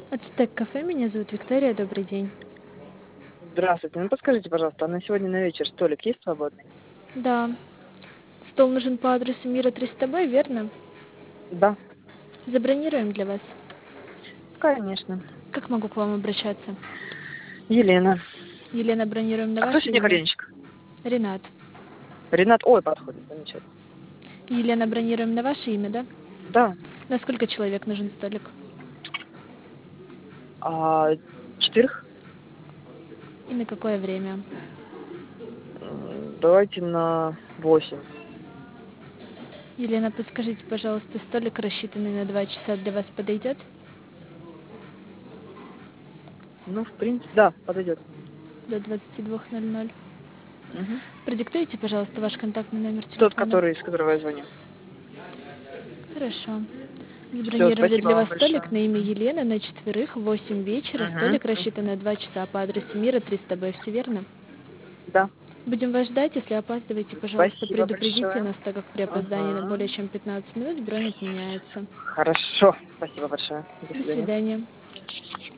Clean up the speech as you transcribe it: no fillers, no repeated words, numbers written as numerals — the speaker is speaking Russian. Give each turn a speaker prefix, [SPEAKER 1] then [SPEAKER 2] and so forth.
[SPEAKER 1] Ацтек кафе, меня зовут Виктория, добрый день.
[SPEAKER 2] Здравствуйте. Ну, подскажите, пожалуйста, а на сегодня на вечер столик есть свободный?
[SPEAKER 1] Да, стол нужен по адресу Мира 300Б, верно?
[SPEAKER 2] Да,
[SPEAKER 1] Забронируем для вас.
[SPEAKER 2] конечно.
[SPEAKER 1] Как могу к вам обращаться?
[SPEAKER 2] Елена.
[SPEAKER 1] Елена, бронируем на
[SPEAKER 2] А кто
[SPEAKER 1] ваше
[SPEAKER 2] сегодня
[SPEAKER 1] имя.
[SPEAKER 2] коленчик?
[SPEAKER 1] Ренат.
[SPEAKER 2] Ренат. Ой, подходит, замечательно.
[SPEAKER 1] Елена, бронируем на ваше имя, да?
[SPEAKER 2] Да.
[SPEAKER 1] На сколько человек нужен столик?
[SPEAKER 2] А 4?
[SPEAKER 1] И на какое время?
[SPEAKER 2] Давайте на 8.
[SPEAKER 1] Елена, подскажите, пожалуйста, столик, рассчитанный на 2 часа, для вас подойдет?
[SPEAKER 2] Ну, в принципе, да, подойдет.
[SPEAKER 1] До 22:00.
[SPEAKER 2] Угу.
[SPEAKER 1] Продиктуйте, пожалуйста, ваш контактный номер
[SPEAKER 2] Тот,
[SPEAKER 1] телефона.
[SPEAKER 2] который, с которого я звоню.
[SPEAKER 1] Хорошо.
[SPEAKER 2] Все,
[SPEAKER 1] Забронировали
[SPEAKER 2] спасибо
[SPEAKER 1] для
[SPEAKER 2] вам
[SPEAKER 1] вас
[SPEAKER 2] большое.
[SPEAKER 1] столик на имя Елены на четверых в 8 вечера. Столик
[SPEAKER 2] Угу.
[SPEAKER 1] рассчитан на 2 часа по адресу Мира 300Б. Все верно?
[SPEAKER 2] Да.
[SPEAKER 1] Будем вас ждать. Если опаздываете, пожалуйста,
[SPEAKER 2] Спасибо
[SPEAKER 1] предупредите
[SPEAKER 2] большое.
[SPEAKER 1] нас, так как при опоздании на
[SPEAKER 2] Угу.
[SPEAKER 1] более чем 15 минут бронь отменяется.
[SPEAKER 2] Хорошо. Спасибо большое. До
[SPEAKER 1] До
[SPEAKER 2] свидания.
[SPEAKER 1] свидания.